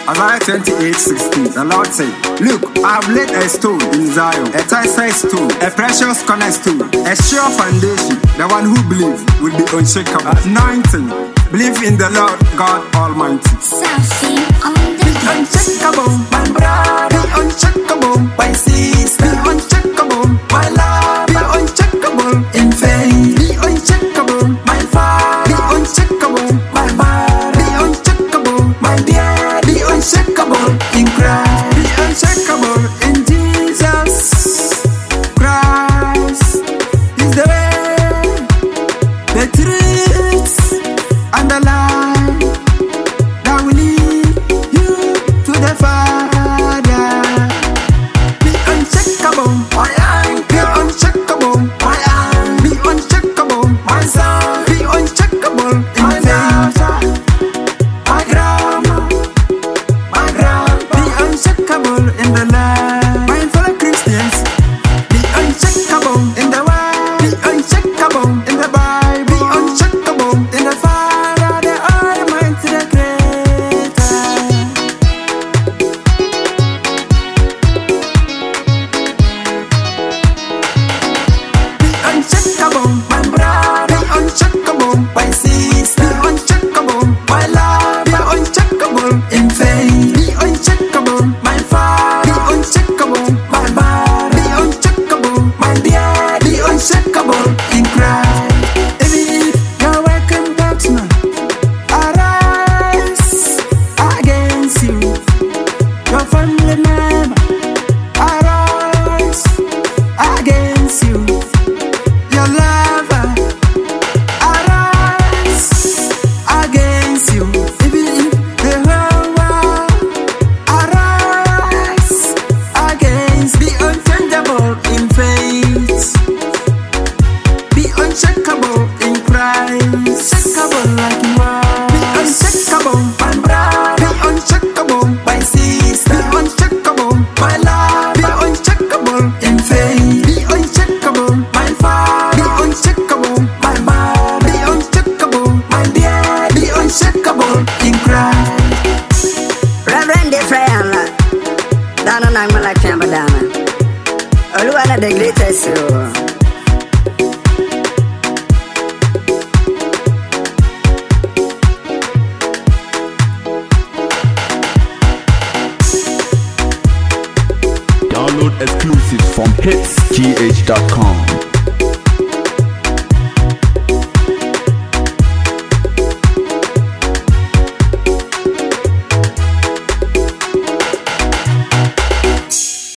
Isaiah 28:16, the Lord said, "Look, I have laid a stone in Zion, a choice stone, a precious cornerstone, a sure foundation. The one who believes will be unshakable." 19. Believe in the Lord God Almighty. Something on the Be unshakable, my brother. Be unshakable, my sister. Be unshakable, my love. Be unshakable in faith. Be unshakable, my father. Be unshakable, my mother. Be unshakable, my dear. Be unshakable in Christ. Be unshakable in Jesus Christ. Is the way, the truth, and the life that will lead you to the Father. Be unshakable, my eye. Be unshakable, my eye. Be unshakable, my son. Be unshakable in faith. My grandma, my grandpa. Be unshakable in the life. My fellow Christians, be unshakable in the word. Be unshakable in the Bible. Be unshakable in the Father, the Almighty, the Creator. Be unshakable, my brother. Be unshakable, my sister. Be unshakable, my love. Be unshakable in faith. Be unshakable, my father. Be unshakable, my mother. Be unshakable, my dear. Be unshakable in Christ. If you're working batsman, arise against you. Your family member, arise against you. Your lover, arise against you. Even the whole world, arise against. Be unchangeable in faith. Be unshakable in Christ. Shakable like you are. Be unshakable, my brother. Be unshakable, my sister. Be unshakable, my love. Be unshakable in faith. Be unshakable, my father. Be unshakable, my mother. Be unshakable, my dear. Be unshakable in Christ. Reverend Ephraim, Dana Nangmala Kambadana. Oluwana the greatest. Download exclusives from hitsgh.com.